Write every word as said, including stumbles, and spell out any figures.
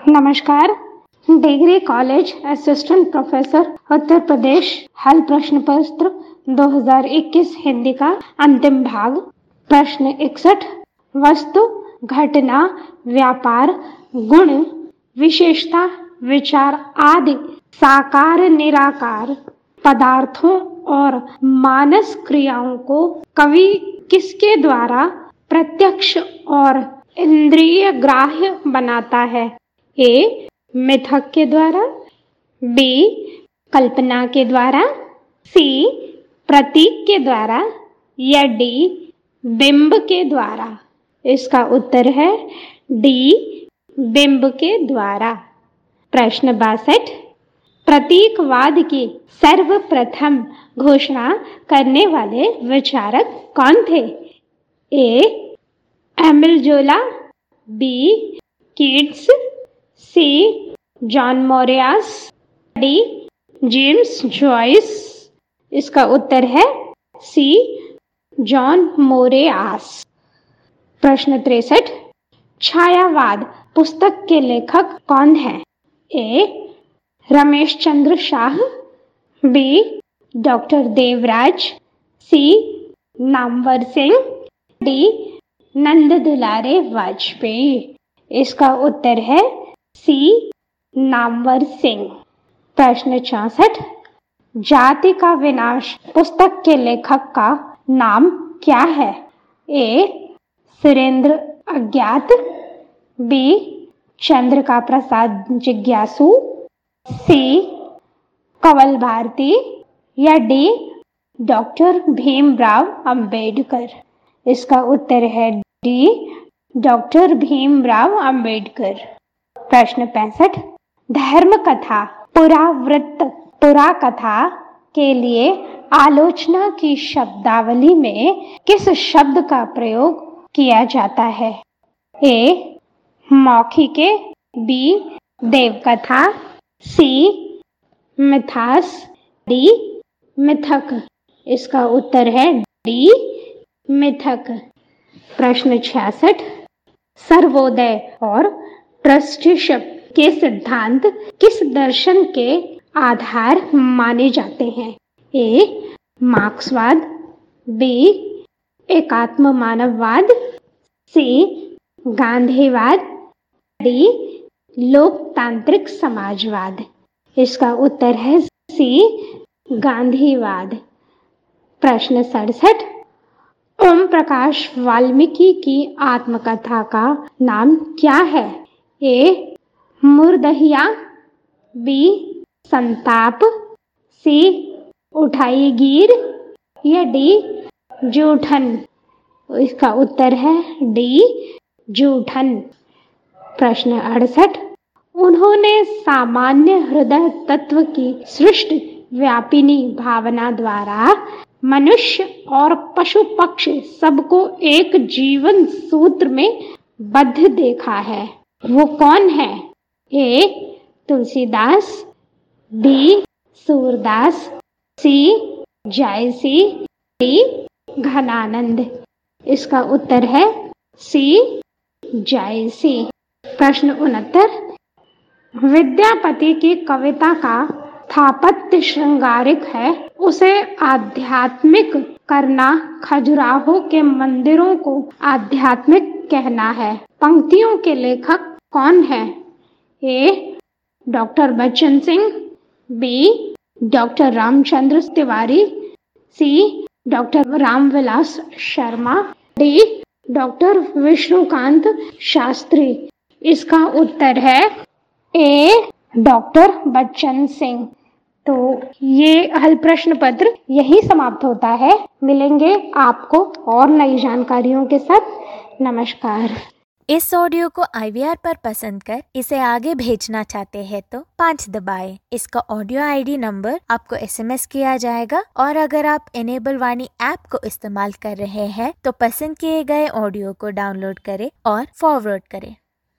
नमस्कार। Degree college assistant professor Uttar Pradesh हल प्रश्न पत्र दो हज़ार इक्कीस हिंदी का अंतिम भाग। प्रश्न इकसठ। वस्तु, घटना, व्यापार, गुण, विशेषता, विचार आदि साकार निराकार पदार्थों और मानस क्रियाओं को कवि किसके द्वारा प्रत्यक्ष और इंद्रिय ग्राह्य बनाता है? ए. मिथक के द्वारा, बी. कल्पना के द्वारा, सी. प्रतीक के द्वारा या डी. बिंब के द्वारा। इसका उत्तर है डी. बिंब के द्वारा। प्रश्न बासठ। प्रतीकवाद की सर्वप्रथम घोषणा करने वाले विचारक कौन थे? A. Emile Zola, B. Keats, C. Jean Moreas, D. James Joyce. इसका उत्तर है सी. जॉन मोरियास। प्रश्न तिरसठ। छायावाद पुस्तक के लेखक कौन है? A. Ramesh Chandra Shah, B. Doctor Devraj, C. Namvar Singh, D. Nand Dulare Vajpeyi. इसका उत्तर है सी. नामवर सिंह। प्रश्न चौसठ। जाति का विनाश पुस्तक के लेखक का नाम क्या है? ए. सुरेंद्र अज्ञात, बी. चंद्रिका प्रसाद जिज्ञासु, सी. कवल भारती या डी. डॉक्टर भीमराव अंबेडकर। इसका उत्तर है डी. डॉक्टर भीमराव अंबेडकर। प्रश्न पैंसठ। धर्म कथा, पुरावृत्त, पुरा कथा के लिए आलोचना की शब्दावली में किस शब्द का प्रयोग किया जाता है? ए. मौखिके, बी. देवकथा, सी. मिथास, डी. मिथक। इसका उत्तर है डी. मिथक। प्रश्न छियासठ। सर्वोदय और ट्रस्टीशिप के सिद्धांत किस दर्शन के आधार माने जाते हैं? ए. मार्क्सवाद, बी. एकात्म मानववाद, सी. गांधीवाद, डी. लोकतांत्रिक समाजवाद। इसका उत्तर है सी. गांधीवाद। प्रश्न सड़सठ। ओम प्रकाश वाल्मीकि की आत्मकथा का नाम क्या है? A. Murdahiya, B. Santap, C. उठाई गिर या डी. जूठन। इसका उत्तर है डी. जूठन। प्रश्न अड़सठ। उन्होंने सामान्य हृदय तत्व की सृष्टि व्यापिनी भावना द्वारा मनुष्य और पशु पक्षी सबको एक जीवन सूत्र में बद्ध देखा है। वो कौन है? A. Tulsidas, B. Surdas, C. Jayasi, D. Ghananand. इसका उत्तर है सी. जायसी। प्रश्न उनहत्तर। विद्यापति की कविता का स्थापत्य श्रृंगारिक है, उसे आध्यात्मिक करना खजुराहो के मंदिरों को आध्यात्मिक कहना है। पंक्तियों के लेखक कौन है? A. Doctor Bachchan Singh, B. Doctor Ramchandra Tiwari, C. Doctor Ramvilas Sharma, D. Doctor Vishnukant Shastri. इसका उत्तर है ए. डॉक्टर बच्चन सिंह। तो ये हल प्रश्न पत्र यही समाप्त होता है। मिलेंगे आपको और नई जानकारियों के साथ। नमस्कार। इस ऑडियो को आई वी आर पर पसंद कर इसे आगे भेजना चाहते हैं तो पाँच दबाएं। इसका ऑडियो आई डी नंबर आपको एस एम एस किया जाएगा और अगर आप इनेबल वाणी ऐप को इस्तेमाल कर रहे हैं तो पसंद किए गए ऑडियो को डाउनलोड करें और फॉरवर्ड करें।